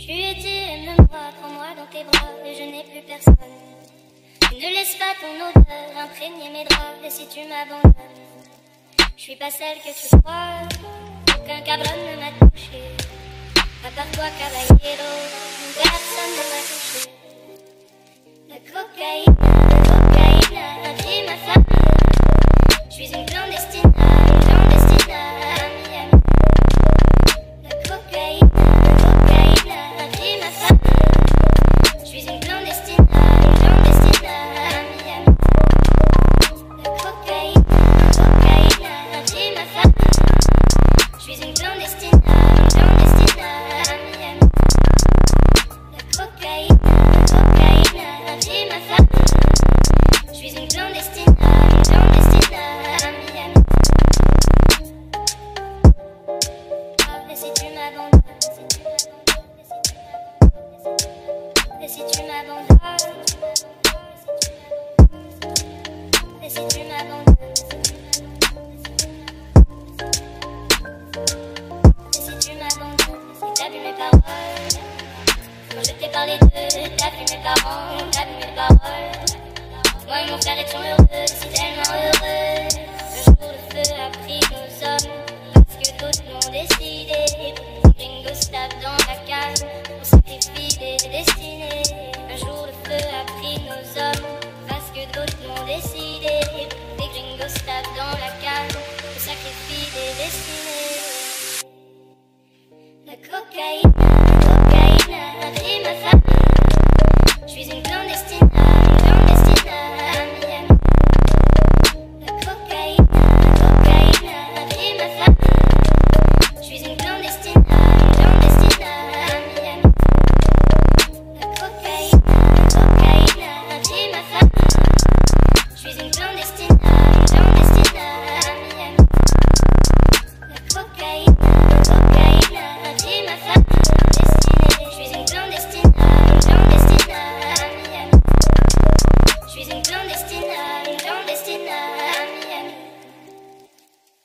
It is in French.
Tu étais de moi, prends-moi dans tes bras et je n'ai plus personne. Et ne laisse pas ton odeur imprégner mes draps. Et si tu m'abandonnes, je suis pas celle que tu crois. Aucun cabron ne m'a touché. À part toi, caballero, personne ne m'a touché. La cocaïne a pris ma femme. Je suis une clandestine à Miami. La cocaïne a pris ma femme. Je suis une clandestine à Miami. La cocaïne a pris ma femme. Je suis une clandestine à Miami. La cocaïne a pris ma femme. Je suis une clandestine à Miami. Et si tu m'abandonnes, et si tu m'abandonnes, et si tu m'abandonnes, et si tu m'abandonnes, et t'as vu mes paroles. Quand je t'ai parlé d'eux, t'as vu mes parents, t'as vu mes paroles. Moi et mon frère étions heureux, si tellement heureux. Un jour le feu a pris nos hommes, parce que d'autres l'ont décidé. Les gringos tapent dans la cave, on sacrifie des destinées. Un jour le feu a pris nos hommes, parce que d'autres l'ont décidé. Les gringos tapent dans la cave, on sacrifie des destinées. La cocaïne